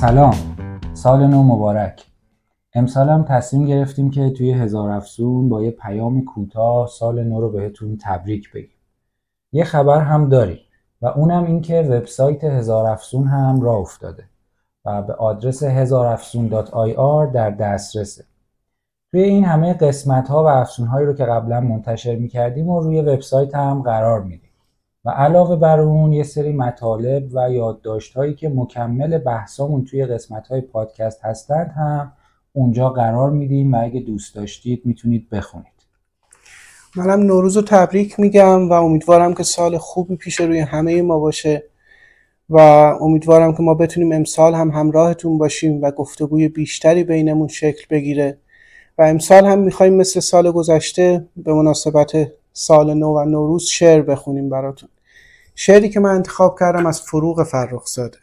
سلام، سال نو مبارک. امسال هم تصمیم گرفتیم که توی هزار افزون با یه پیام کوتاه سال نو رو بهتون تبریک بگیم. یه خبر هم داریم و اونم این که وبسایت هزار افزون هم راه افتاده و به آدرس hezarafzun.ir در دسترسه. توی این همه قسمت‌ها و افزون‌هایی رو که قبلا منتشر می‌کردیم و روی وبسایت هم قرار میدیم و علاوه بر اون یه سری مطالب و یادداشت‌هایی که مکمل بحثامون توی قسمت‌های پادکست هستند هم اونجا قرار میدیم و اگه دوست داشتید میتونید بخونید. منم نوروز رو تبریک میگم و امیدوارم که سال خوبی پیش روی همه ما باشه و امیدوارم که ما بتونیم امسال هم همراهتون باشیم و گفتگوی بیشتری بینمون شکل بگیره و امسال هم میخوایم مثل سال گذشته به مناسبت سال نو و نوروز شعر بخونیم براتون. شعری که من انتخاب کردم از فروغ فرخزاده.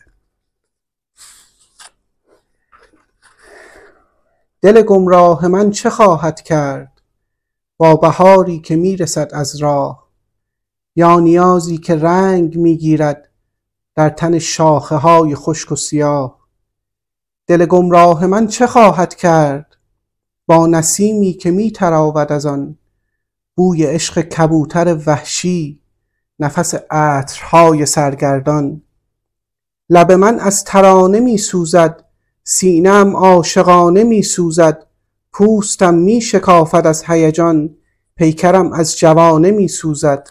دل گمراه من چه خواهد کرد با بهاری که میرسد از راه، یا نیازی که رنگ میگیرد در تن شاخه های خشک و سیاه. دل گمراه من چه خواهد کرد با نسیمی که میتراود از آن، بوی عشق کبوتر وحشی، نفس عطرهای سرگردان. لب من از ترانه میسوزد، سینه‌ام عاشقانه میسوزد، پوستم میشکافد از هیجان، پیکرم از جوانه میسوزد.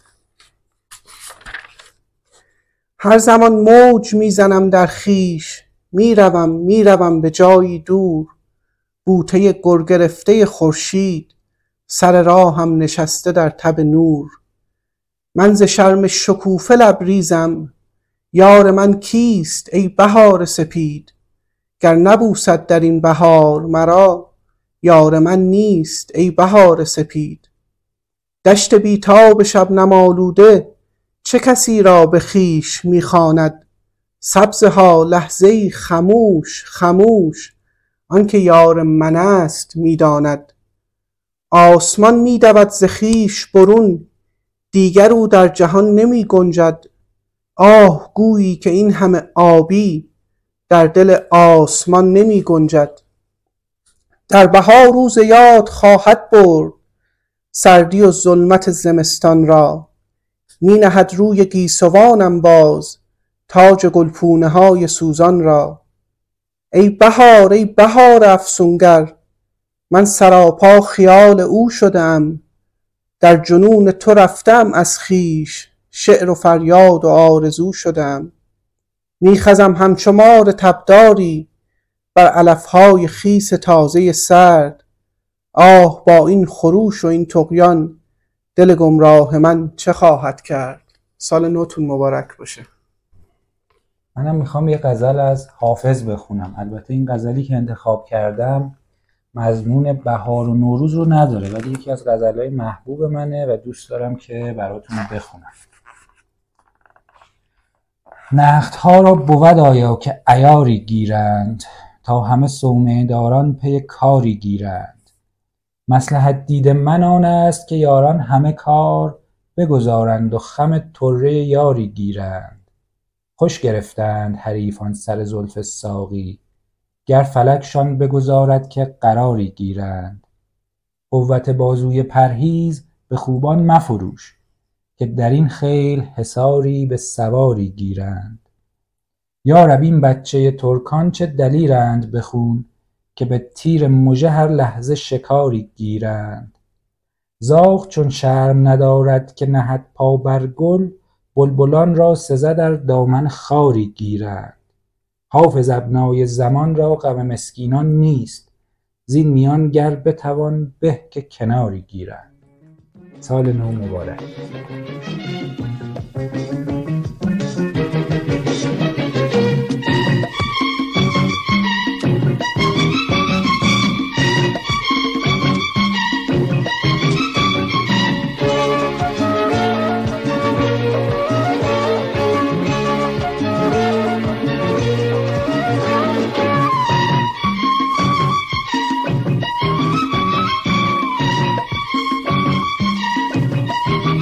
هر زمان موج میزنم در خیش، میروم به جایی دور، بوته گرگرفته خورشید سر راهم نشسته در تب نور. من ز شرم شکوفه لبریزم، یار من کیست ای بهار سپید، گر نبوسد در این بهار مرا، یار من نیست ای بهار سپید. دشت بیتاب شبنم آلوده چه کسی را به خویش میخواند، سبزها لحظه‌ای خموش خموش، آنکه یار من است میداند. آسمان میدود ز خویش برون، دیگر او در جهان نمی گنجد. آه گویی که این همه آبی در دل آسمان نمی گنجد. در بهار روز یاد خواهد برد سردی و ظلمت زمستان را، می نهد روی گیسوانم باز تاج گلپونه های سوزان را. ای بهار افسونگر، من سراپا خیال او شدم، در جنون تو رفتم از خویش، شعر و فریاد و آرزو شدم. می خزم همچو مار تبداری بر علفهای خیس تازه سرد، آه با این خروش و این طغیان، دل گمراه من چه خواهد کرد. سال نوتون مبارک باشه. منم میخوام یه غزل از حافظ بخونم. البته این غزلی که انتخاب کردم مضمون بهار و نوروز رو نداره، ولی یکی از غزلهای محبوب منه و دوست دارم که براتون بخونم. نختها را بود آیا که عیاری گیرند، تا همه صومعه داران پی کاری گیرند. مصلحت دید من آن است که یاران همه کار بگذارند و خم طره یاری گیرند. خوش گرفتند حریفان سر زلف ساقی، گر فلکشان بگذارد که قراری گیرند. قوت بازوی پرهیز به خوبان مفروش، که در این خیل حصاری به سواری گیرند. یا رب این بچه ترکان چه دلیرند به خون، که به تیر مژه هر لحظه شکاری گیرند. زاغ چون شرم ندارد که نهد پا بر گل، بلبلان را سزد در دامن خاری گیرند. حافظ ابنای زمان را غم مسکینان نیست، زین میان گر بتوان به که کناری گیرند. سال نو مبارک.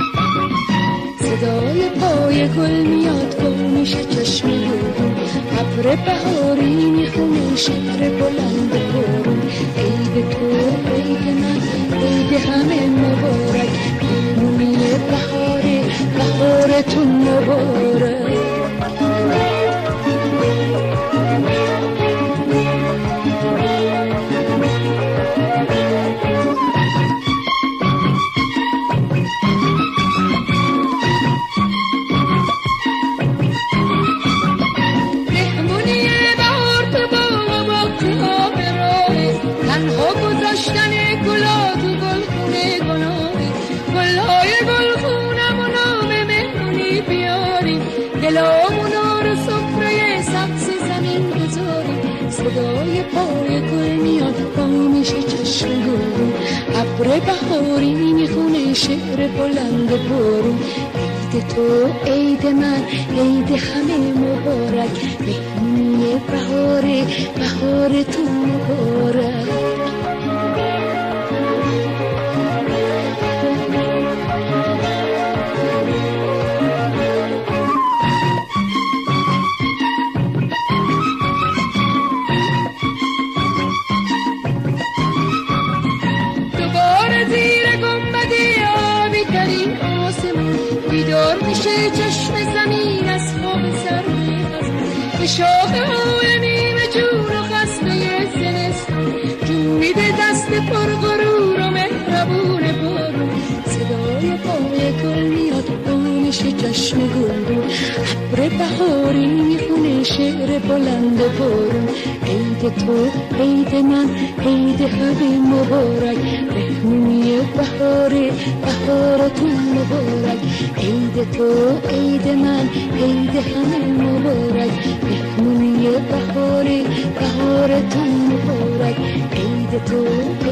صدای پای گل میاد گم میشه چشم رو، ابر بهاری میخونه شعر بلند بارون. عید تو عید من عید همه مبارک، مهمونی بهاره بهارتون مبارک. دلامونو رو سفره سبز زمین بذاریم، صدای پای گل میاد پای میشه چشم گل. ابر بهاری میخونه شعر بلند بارون. عید تو عید من عید همه مبارک، مهمونی بهاره بهارتون مبارک. بیدار میشه چشم زمین از خواب سرماز، به شاخه های نیمه جون و خسته زمستان جون میده دست پر غرور و مهربون بارون. صدای پای گل میاد پای میشه چشم گلدون. ابر بهاری میخونه شعر بلند بارون. عید تو عید من عید همه مبارک، مهمونی بهاره بهارتون مبارک. عید تو عید من عید همه مبارک، مهمونی بهاره بهارتون مبارک. عید تو